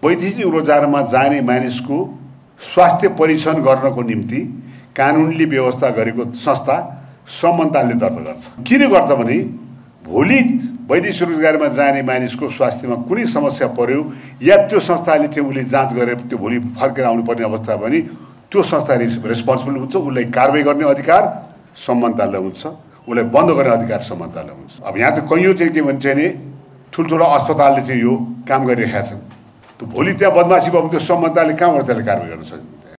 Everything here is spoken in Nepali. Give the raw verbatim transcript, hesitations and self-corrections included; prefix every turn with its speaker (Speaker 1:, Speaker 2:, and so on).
Speaker 1: वैदेशिक रोजगारमा जाने मानिसको स्वास्थ्य परीक्षण गर्नको निम्ति कानुनले व्यवस्था गरेको संस्था श्रम मन्त्रालयले दर्ता गर्छ। किन गर्छ भने भोलि वैदेशिक रोजगारमा जाने मानिसको स्वास्थ्यमा कुनै समस्या पर्यो या त्यो संस्थाले चाहिँ उसले जाँच गरेर त्यो भोलि फर्केर आउनुपर्ने अवस्था भने त्यो संस्था रेस्पोन्सिबल हुन्छ। उसलाई कारबाही गर्ने अधिकार श्रम मन्त्रालयलाई हुन्छ, उसलाई बन्द गर्ने अधिकार श्रम मन्त्रालयलाई हुन्छ। अब यहाँ त कैयौँ चाहिँ के भन्छ भने ठुल्ठुलो अस्पतालले चाहिँ यो काम गरिरहेका छन्। भोलि त्यहाँ बदमासी भयो भने त्यो श्रम मन्त्रालयले कहाँबाट त्यसलाई कारबाही गर्न सक्छ?